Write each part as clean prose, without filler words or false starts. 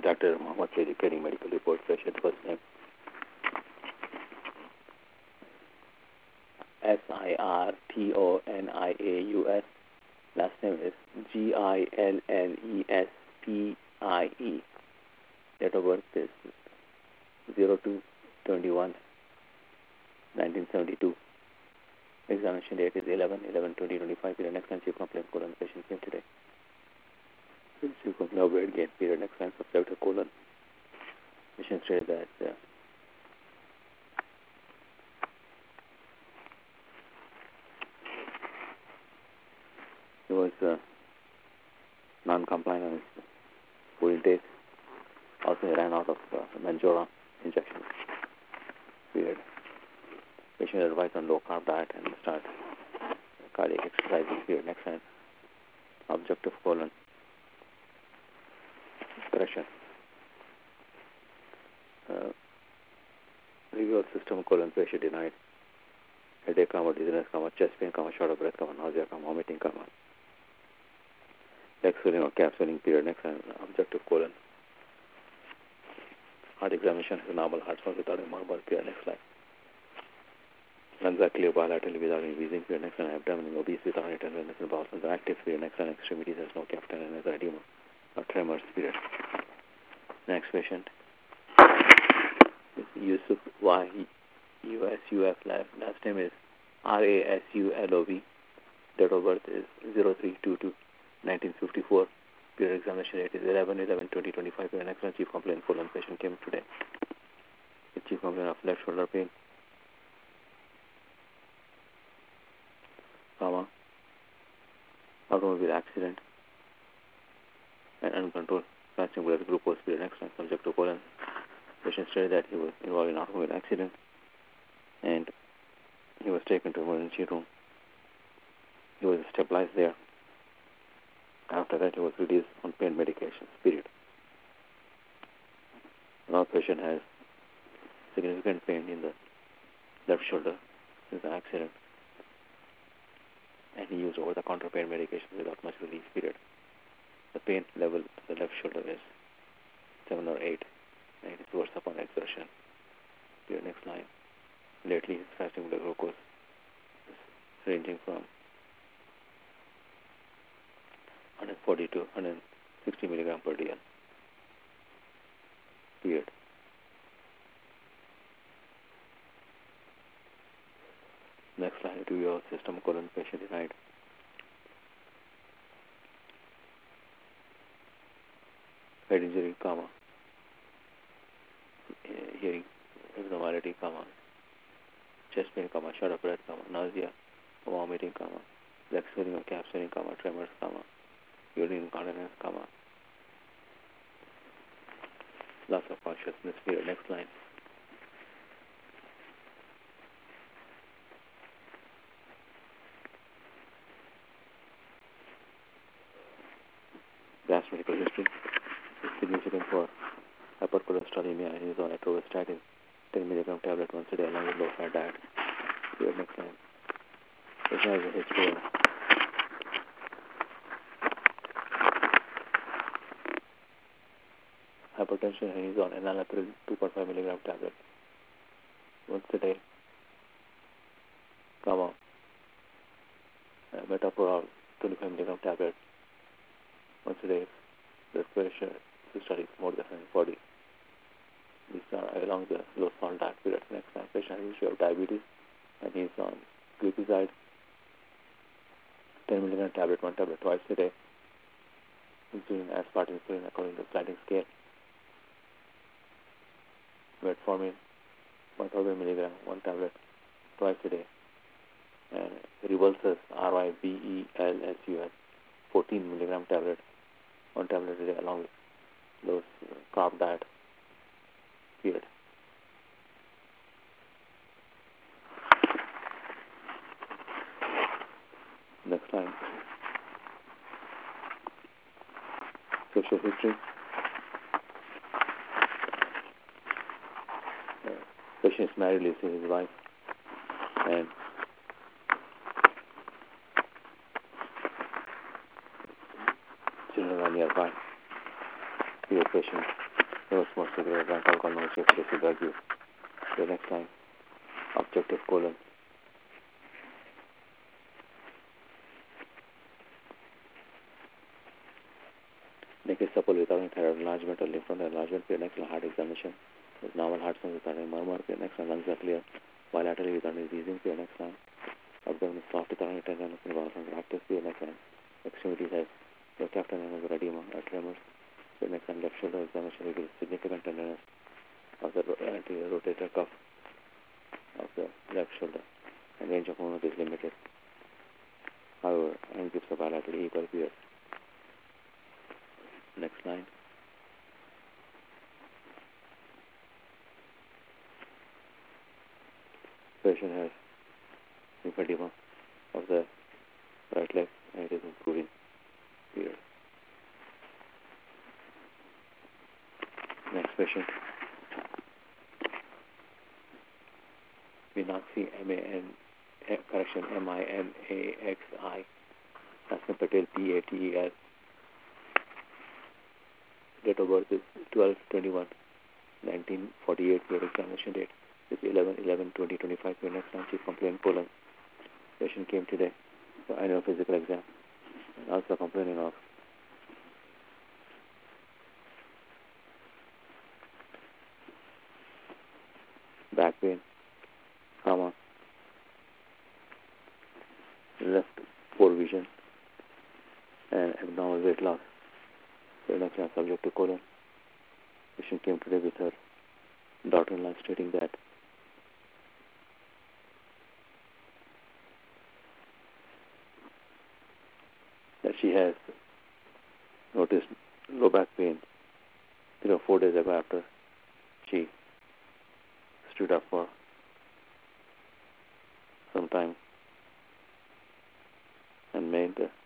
Dr. Muhammad Sayyid, Carrying Medical Report, patient first name Sirtonius, last name is Gillespie. Date of birth is 02/21/1972. Examination date is 11/11/2025. Period next time chief complaint colon patient came today. Chief complaint weight gain period next time subject colon. Patient stated that he was non-compliant on his food intake. Also, he ran out of Manjora injection. Period. Patient advised on low carb diet and start cardiac exercises. Period. Next time. Objective colon. Correction. Review of system colon patient denied. Headache, dizziness, chest pain, short of breath, nausea, vomiting, leg swelling or calf swelling. Period. Next time. Objective colon. Heart examination has a normal heart sound without a murmur. Period. Next slide. Lungs are clear bilaterally without any wheezing. Period. Next line. Abdomen obese without any tenderness and bowels are active. Period. Next line. Extremities has no calf tenderness or edema or tremors. Period. Next patient is Yusuf YUSUF. Last name is RASULOV. Date of birth is 03/22/1954. Period. Examination date is 11/11/2025. Period. Next line. Chief complaint colon patient came today. The chief complaint of left shoulder pain, automobile accident, and uncontrolled fasting blood glucose. Period. Next line. Subject to colon. Patient stated that he was involved in an automobile accident and he was taken to emergency room. He was stabilized there. After that, he was released on pain medications. Period. Now, patient has significant pain in the left shoulder since the accident, and he used over-the-counter pain medications without much relief. Period. The pain level of the left shoulder is 7 or 8, and it is worse upon exertion. Period. Next line. Lately, his fasting blood glucose is ranging from 140 to 160 milligram per dl. Period. Next slide. Do your system colon patient denied. Head injury, hearing abnormality, chest pain, short of breath, nausea, vomiting, leg swelling or calf swelling, tremors, urine incontinence, loss of consciousness. Period. Next line. Gas medical history is significant for hypercholesterolemia and is on atorvastatin 10 milligram tablet once a day along with low-fat diet. Period. Next line. Patient has a history of hypertension and is on enalapril 2.5 milligram tablet once a day, metoprolol 25 milligram tablet once a day. Blood pressure systolic more than 140. These are along the low salt diet. Period. Next time. Patient has a history of diabetes and he is on glipizide 10 milligram tablet, 1 tablet twice a day. Insulin, aspart insulin according to sliding scale. Metformin 1,000 milligram, 1 tablet twice a day. And Ribulsus, RIBELSUS 14 milligram tablet, 1 tablet a day along with those carb diet. Period. Next line. Social history. Patient is married, lives with his wife, and children are nearby. Your patient No small cigarette, rank alcohol, no check, drug use. The next line, objective colon. Naked supple without any thyroid enlargement or lymph node enlargement. Next line, heart examination. With normal heart sounds without any murmur. Next line, lungs are clear. Bilaterally without any wheezing. Next line, abdomen is soft without any tenderness and bowel sounds active. Next line, extremities has no captain and edema or tremors. Next line, left shoulder examination reveals significant tenderness of the anterior rotator cuff of the left shoulder, and range of movement is limited. However, hand grips are bilaterally equal here. Next line. Patient has lymphedema of the right leg and it is improving here. Next patient. Minaxi, M-I-N-A-X-I. Hassan Patel, P-A-T-E-L. Date of birth is 12/21/1948. Your examination date is 11/11/2025. Your next time, chief complaint colon. Patient came today for annual physical exam and also complaining of back pain, left poor vision, and abnormal weight loss. The next one, subject to colon. Patient came today with her daughter-in-law stating that she has noticed low back pain 3 or 4 days ago after she stood up for some time and made the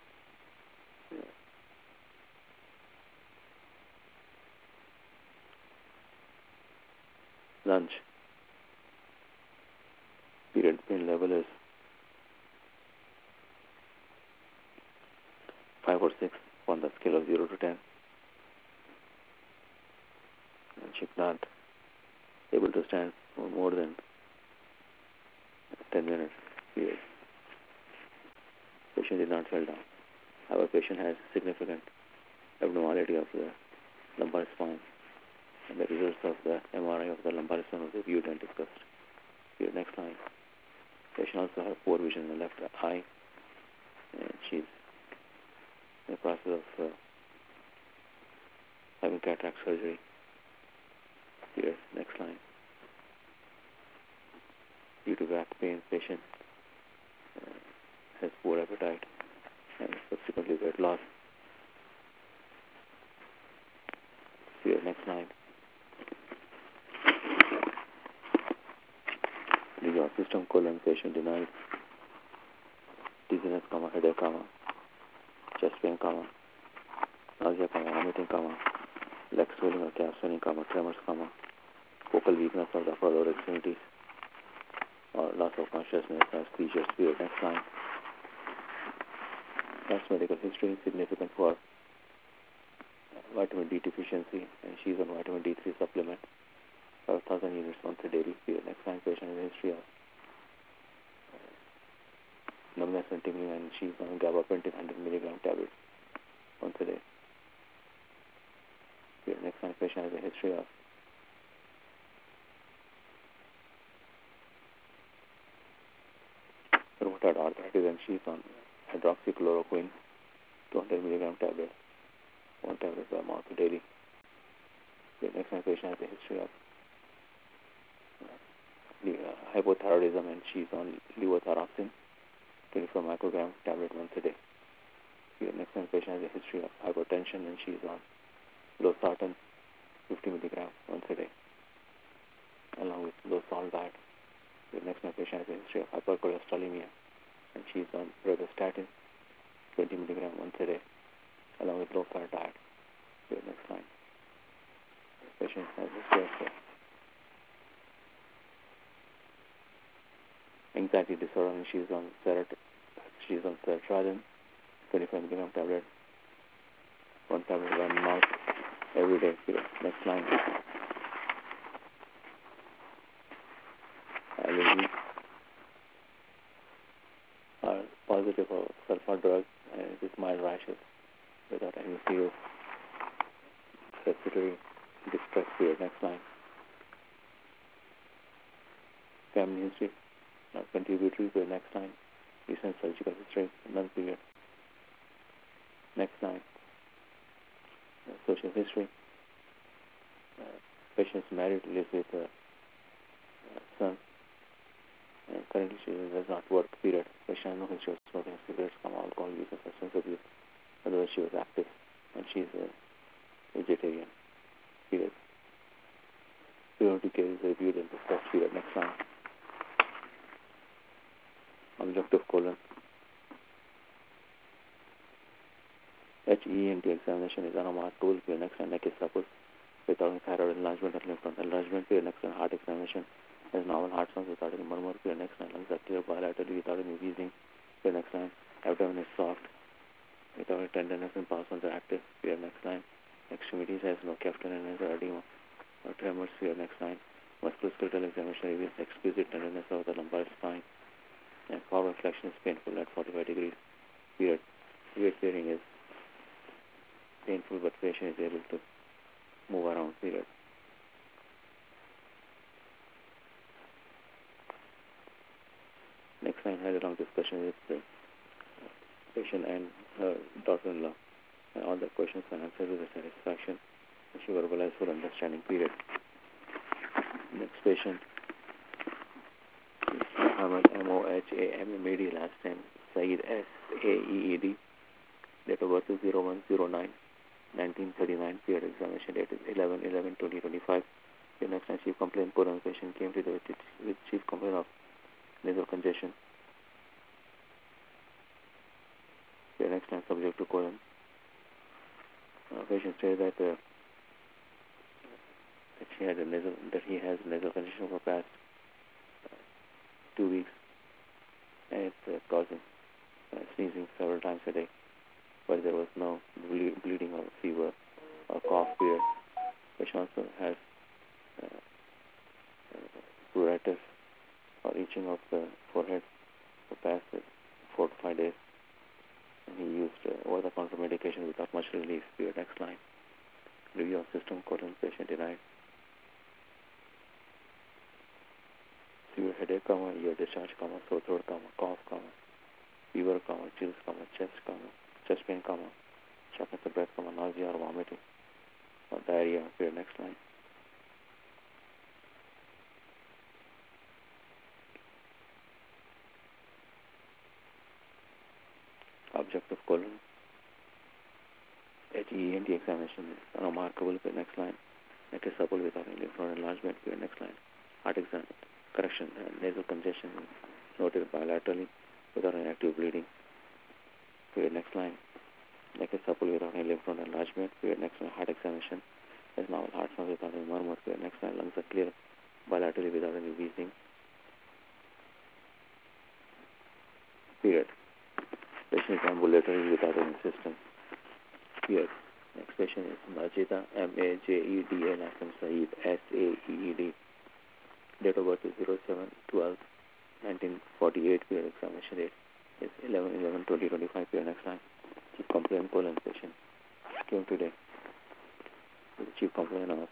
lunch. Period pain level is 5 or 6 on the scale of 0 to 10. And she's not able to stand for more than 10 minutes. Period. Patient did not fall down. Our patient has significant abnormality of the lumbar spine, and the results of the MRI of the lumbar spine was reviewed and discussed. Here, next line. Patient also has poor vision in the left eye, and she's in the process of having cataract surgery. Here, next line. Due to back pain, patient has poor appetite and subsequently weight loss. Here, next line. The system colon patient denied dizziness, headache, chest pain, nausea, vomiting, leg swelling or calf swelling, tremors, focal weakness of the upper lower extremities, or loss of consciousness or seizures. Period. Next line. Past medical history is significant for vitamin D deficiency, and she is on vitamin D3 supplement, 5,000 units once a daily. Period. Next line. Patient has a history of numbness and tingling, and she is on gabapentin 100 milligram tablets once a day. Period. Next line. Patient has a history of rheumatoid arthritis, and she is on hydroxychloroquine 200 milligram tablet, 1 tablet per mouth daily. The next one, patient has a history of hypothyroidism, and she's on levothyroxine 24 microgram tablet once a day. The next one, patient has a history of hypertension, and she's on losartan 50 milligram once a day, along with low salt diet. The next one, patient has a history of hypercholesterolemia, and she's on pravastatin 20 milligram once a day, along with low fat diet. The next line. The patient has a history of anxiety disorder, and she's on sertraline 25 milligram tablet, 1 tablet 1 mouth every day. Next next line. Allergy are positive for sulfur drug and with mild rashes without any serious respiratory distress period. Next line. Family history not contributory to the next line. Recent surgical history, none period. Next line. Social history. Patient's married, lives with a son, and currently she does not work, period. Patient has no history of smoking cigarettes, alcohol use, or substance abuse. Otherwise, she was active, and she is a vegetarian, period. Priority care is reviewed in the first period. Next line. Objective colon. HENT examination is NMR tool. Period. Next line. Neck is supposed without thyroid enlargement or lymph node enlargement. Period. Next line. Heart examination has normal heart sounds without any murmur. Period. Next line. Lungs are clear bilaterally without any wheezing. Period. Next line. Abdomen is soft without any tenderness and pulse are active. Period. Next line. Extremities has no captain and has edema or tremors. Period. Next line. Musculoskeletal examination reveals exquisite tenderness of the lumbar spine and forward flexion is painful at 45 degrees. Period. Weight bearing is painful but patient is able to move around. Period. Next line had a long discussion with the patient and her daughter-in-law, and all the questions were answered with satisfaction, and she verbalized full understanding. Period. Next patient is Muhammad Moham, last name Saeed Saeed, date of birth is 01/09/1939, period. Examination date is 11/11/2025. The next time chief complaint colon patient came to the with chief complaint of nasal congestion. The next time subject to colon. Patient said that he has nasal congestion for past 2 weeks, and it's causing sneezing several times a day, but there was no bleeding or fever or cough. Period. Patient also has pruritus or itching of the forehead for past 4 to 5 days, and he used over-the-counter medication without much relief. Period. Next line. Review of system colon patient denied. Severe headache, ear discharge, sore throat, cough, fever, chills, chest pain, shortness of breath, nausea or vomiting, or diarrhea. Period. Next line. Objective colon. HENT examination is unremarkable. Period. Next line. Neck is supple without any lymph node enlargement. Period. Next line. Heart exam. Correction. Nasal congestion noted bilaterally without any active bleeding. Period. Next line. Neck is supple without any lymph node enlargement. Period. Next line. Heart examination has normal heart sounds without any murmur. Period. Next line. Lungs are clear bilaterally without any wheezing. Period. Patient is ambulatory without any symptoms. Period. Next patient is Majeda, Majeda, last name Saeed, Saeed. Date of birth is 07/12/1948. Period. Examination date is 11/11/2025. Period. Next line. Chief complaint colon patient came today with the chief complaint of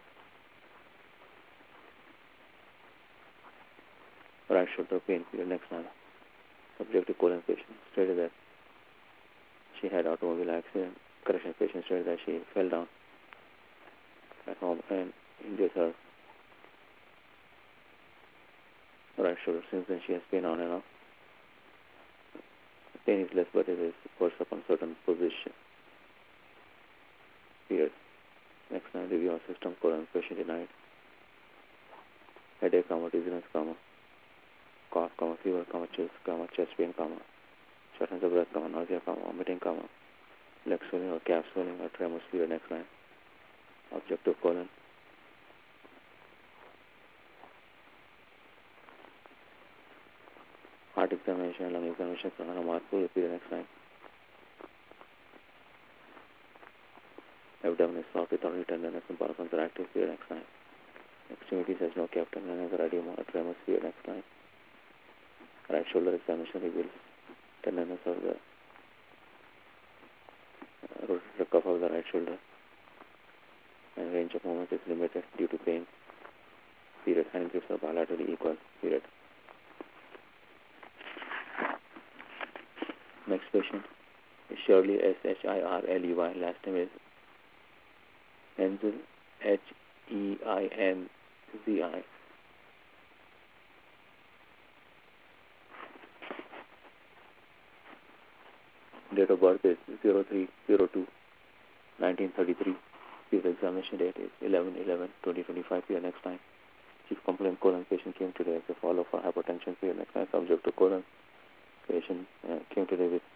right shoulder pain. Period. Next line. Subject to colon patient stated that she had automobile accident. Correction. Patient stated that she fell down at home and injured her right shoulder. Since then she has pain on and off. The pain is less, but it is worse upon certain position. Period. Next line. Review of system colon patient denied. Headache, dizziness, cough, fever, chills, chest pain, shortness of breath, nausea, vomiting, leg swelling or calf swelling or tremors. Period. Next line. Objective colon. Heart examination, lung examination, unremarkable. Period. Next line. Abdomen is soft without any tenderness and pulse are active period next line. Extremities has no captain and has edema or tremors period next line. Right shoulder examination reveals tenderness of the rotator cuff of the right shoulder, and range of movement is limited due to pain. Period. Hand grips are bilaterally equal. Period. Next patient is Shirley Shirley. Last name is Heinzel Heinzi. Date of birth is 03/02/1933. Period. Examination date is 11/11/2025. Period. Next time. Chief complaint colon. Patient came today as a follow for hypertension. Period. Next time. Subject to colon. Patient came today with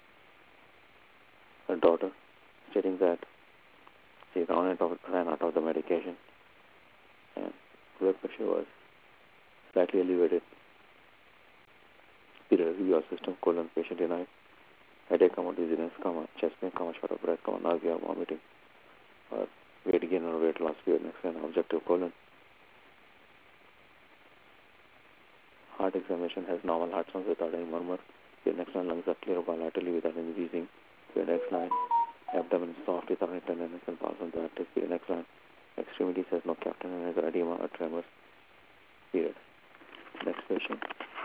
her daughter, stating that she ran out of the medication and blood pressure was slightly elevated. Period. Review of system colon. Patient denied. Headache, dizziness, chest pain, short of breath, nausea, vomiting, or weight gain or weight loss. Period. Next line. Objective colon. Heart examination has normal heart sounds without any murmur. Period. Next line. Lungs are clear bilaterally without any wheezing. Period. Next line. Abdomen is soft without any tenderness and pulse on the active. Period. Next line. Extremities has no captain and has edema or tremors. Period. Next patient.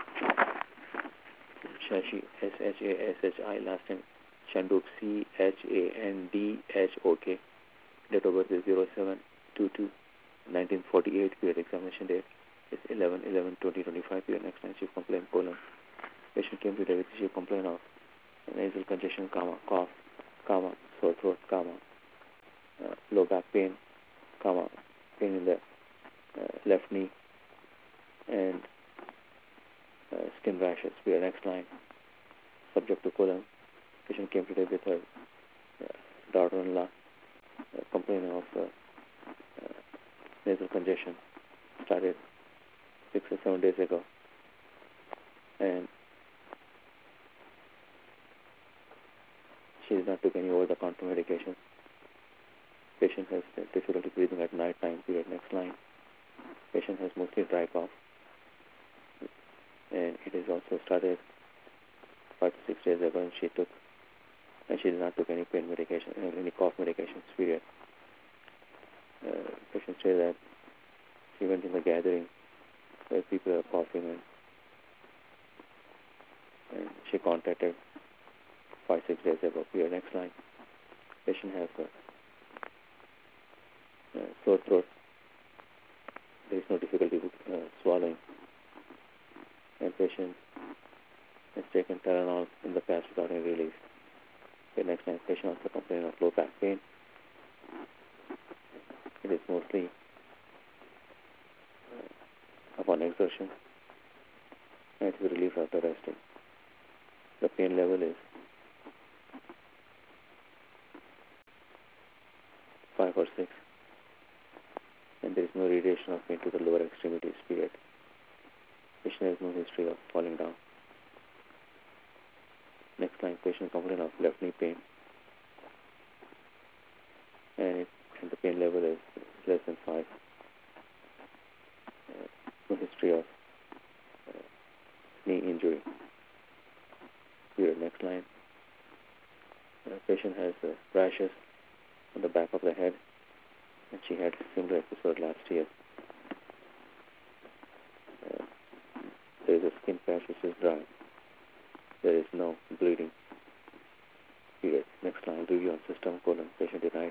Shashi Shashi. Last name Chandok Chandhok. Date of birth is 07/22/1948. Period. Examination date is 11/11/2025. Period. Next line. Chief complaint colon. Patient came today with chief complaint of nasal congestion, cough, sore throat, low back pain, pain in the left knee, and skin rashes. Period. Next line. Subject to colon. Patient came today with her daughter-in-law complaining of nasal congestion. Started 6 or 7 days ago, and she did not took any over-the-counter medication. Patient has difficulty breathing at night time. Period. Next line. Patient has mostly dry cough, and it is also started 5 to 6 days ago, and she did not took any pain medication, any cough medications. Period. Patient says that she went in the gathering where people are coughing, and she contacted 5-6 days ago. Period. Next line. Patient has sore throat. There is no difficulty with swallowing, and patient has taken Tylenol in the past without any relief. The next line. Patient also complaining of low back pain. It is mostly upon exertion, and it is relief after resting. The pain level is 5 or 6, and there is no radiation of pain to the lower extremities. Period. Patient has no history of falling down. Next line. Patient complaint of left knee pain, and the pain level is less than 5. No history of knee injury. Period. Next line. Patient has rashes on the back of the head, and she had a similar episode last year. There is a skin patch which is dry. There is no bleeding. Period. Next line. Review on system colon. Patient denied.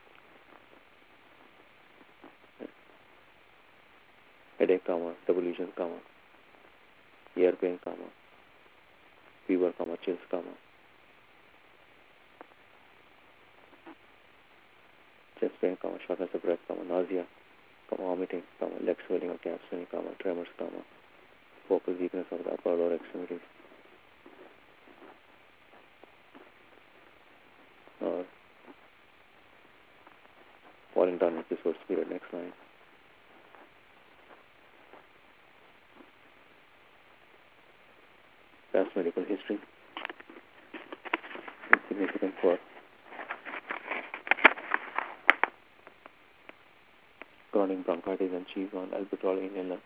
Headache, double lesion, ear pain, fever, chills, chest pain, shortness of breath, nausea, vomiting, leg swelling or calf swelling, tremors, focal weakness of the upper or lower extremities, or falling down episodes. Period. Next line. Past medical history is significant for chronic bronchitis, and she is on albuterol inhaler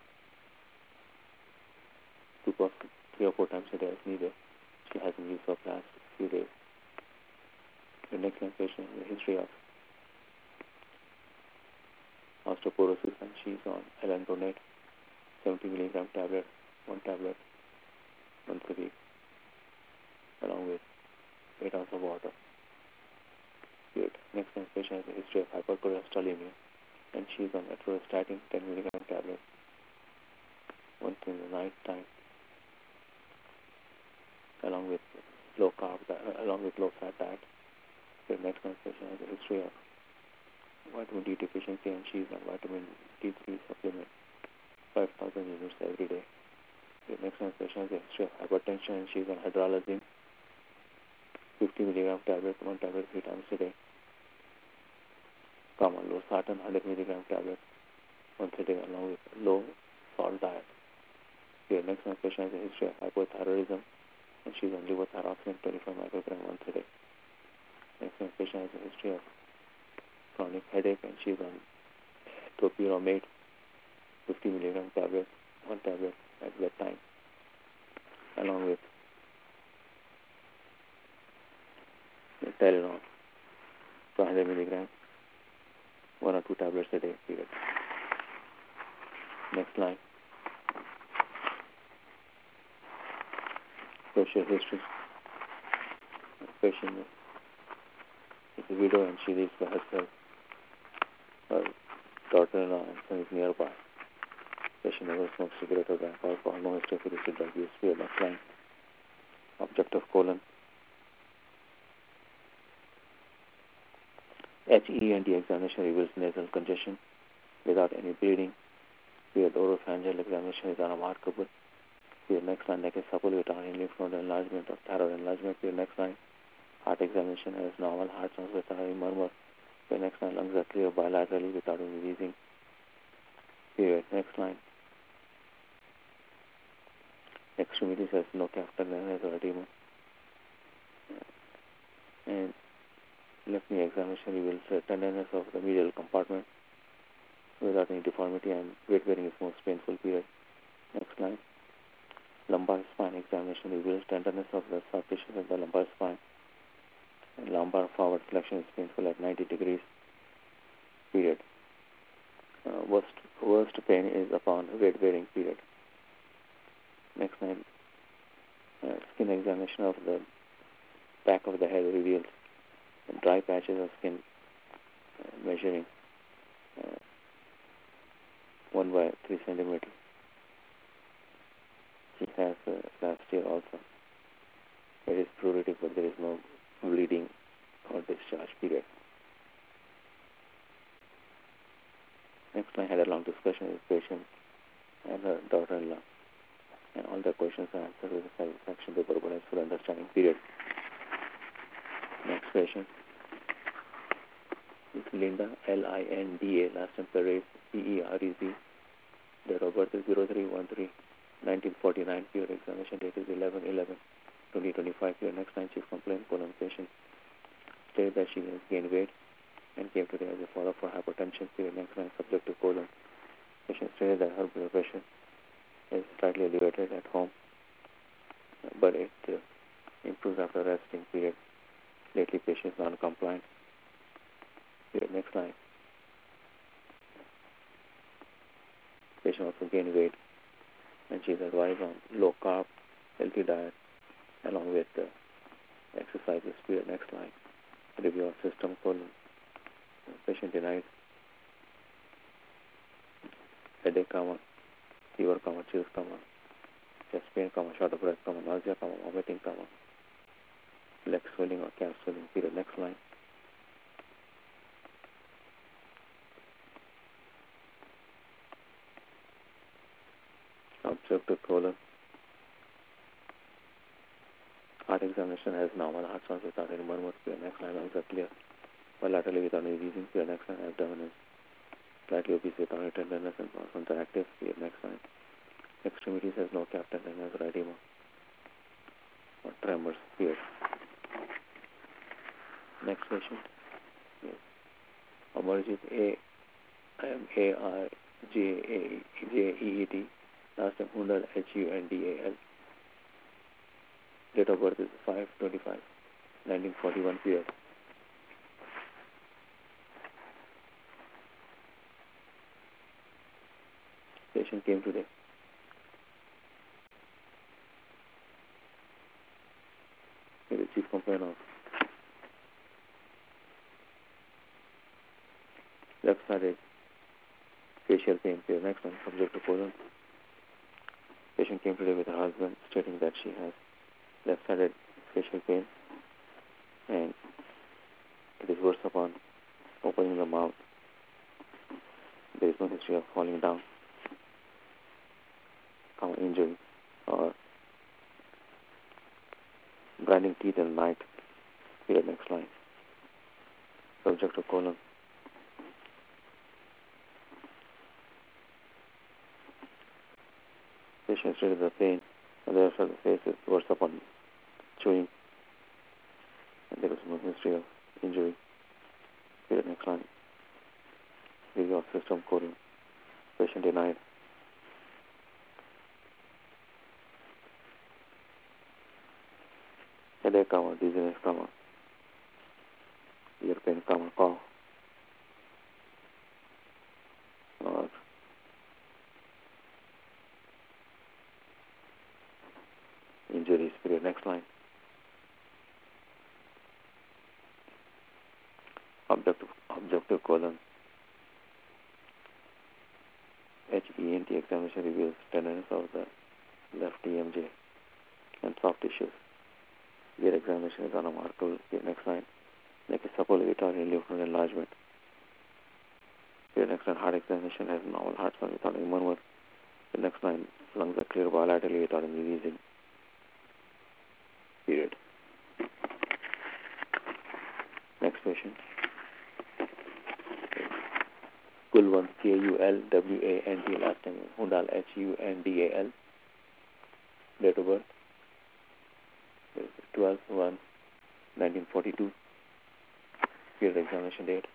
to cough 3 or 4 times a day as needed. She hasn't used for the last few days. The next patient has a history of osteoporosis, and she is on alendronate 70 milligram tablet, 1 tablet once a week, along with 8 ounces of water. Good. Next patient has a history of hypercholesterolemia, and she is on atorvastatin 10 milligram tablet once in the night time, along with low fat diet. The next patient has a history of vitamin D deficiency, and she is on vitamin D3 supplement 5,000 units every day. The next patient has a history of hypertension, and she is on hydralazine 50 milligram tablet, 1 tablet 3 times a day. Losartan 100 milligram tablet once a day, along with low salt diet. The next patient has a history of hypothyroidism, and she is on levothyroxine 25 microgram once a day. Next patient has a history of chronic headache, and she is on topiramate 50 milligram tablet, 1 tablet at bedtime, along with Tylenol 200 milligram, 1 or 2 tablets a day period. Next line. Social history. The patient is a widow, and she lives by herself. Her daughter-in-law and son is nearby. Patient never smokes cigarette or drank alcohol, no history of illicit drug use. Next line. Object of colon. HENT examination reveals nasal congestion without any bleeding. Oropharyngeal examination is unremarkable. Next line, neck is supple without any lymph node enlargement or thyroid enlargement. Next line, heart examination has normal heart sounds without any murmur. Next line, lungs are clear bilaterally without any wheezing. Next line, extremities has no capital or edema. And left knee examination reveals tenderness of the medial compartment without any deformity, and weight bearing is most painful. Next line. Lumbar spine examination reveals tenderness of the soft tissues of the lumbar spine, and lumbar forward flexion is painful at 90 degrees. Worst pain is upon weight bearing. Next line. Skin examination of the back of the head reveals dry patches of skin measuring 1 by 3 centimeters. She has last year also. It is pruritic, but there is no bleeding or discharge. Next line, had a long discussion with the patient and her daughter-in-law, and all the questions are answered with a satisfaction, paperable, and full understanding. Next patient is Linda, Linda, last name Perez, Perez. Date of birth is 0313 1949. Examination date is 11/11/2025. Next line, chief complaint, colon patient stated that she has gained weight and came today as a follow-up for hypertension. Next line, subject to colon. Patient stated that her blood pressure is slightly elevated at home, but it improves after resting. Lately, patient is non-compliant. Next line. Patient also gained weight, and she is advised on low-carb, healthy diet, along with exercises. Next line. Review of system, colon. Patient denied headache, fever, chills, chest pain, short of breath, nausea, vomiting, leg swelling or calf swelling. Next line. Objective colon. Heart examination has normal heart sounds without any murmur. Next line, lungs are clear bilaterally without any wheezing. Next line, abdomen is slightly obese without any tenderness and muscles are active. Next line, extremities has no capital tenderness or edema or tremors. Next patient. Amarjit A. Hundalarjaeet. Last name Hundal, Hundal. Date of birth is 5/25/1941 period. Patient came today. He is the chief complaint of left-sided facial pain. Next one, subject to colon. Patient came today with her husband stating that she has left-sided facial pain and it is worse upon opening the mouth. There is no history of falling down, injury, or grinding teeth in the night. Next line. Subject to colon. Patient stated the pain and the rest of the face is worse upon chewing, and there is no history of injury. Next line. Review of system colon. Patient denied. Headache, dizziness, ear pain, cough, or injuries. Next line. Objective colon. HENT examination reveals tenderness of the left TMJ and soft tissues. Ear examination is unremarkable. Next line. Neck is supple with or lymph node enlargement. Next line. Heart examination has normal heart sound without any murmur. Next line. Lungs are clear bilaterally without any wheezing. Period. Next patient. Kulwant, Kulwant, last name Hundal, Hundal. Date of birth 12/1/1942. Period examination date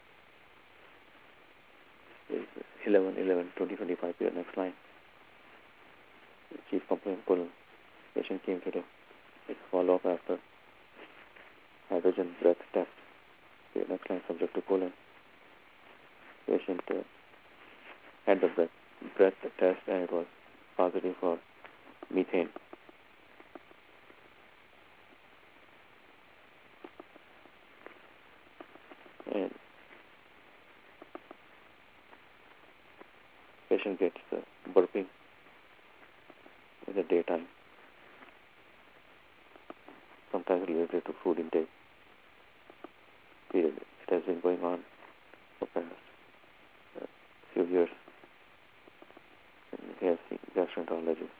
is 11/11/2025. Period. Next line. Chief complaint colon. Patient came today. It's follow-up after hydrogen breath test. Period. Next line. Subject to colon. Patient had the breath test and it was positive for methane. And patient gets burping in the daytime, sometimes related to food intake. Period. It has been going on for past few years. And he has seen gastroenterologist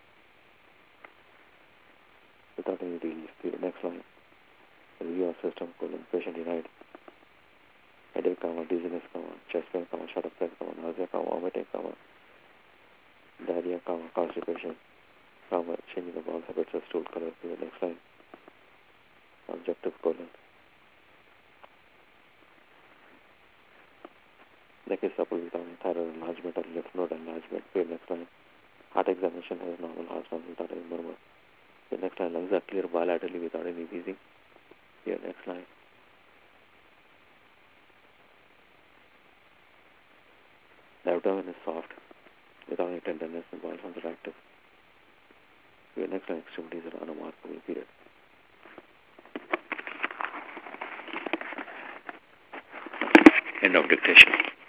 without any relief. Period. Next line. Review of system colon. Patient denied. Headache, dizziness, chest pain, short of breath, nausea, vomiting, diarrhea, constipation, changing of bowel habits or stool color. Period. Next line. Objective colon. Neck is supple without thyroid enlargement or lymph node enlargement. Period. Next line. Heart examination has normal heart sound without any murmur. The next line. Lungs are clear bilaterally without any wheezing. Here. Next line. The abdomen is soft without any tenderness and bowel sounds are active. Here. Next line. Extremities are unremarkable. Period. End of dictation.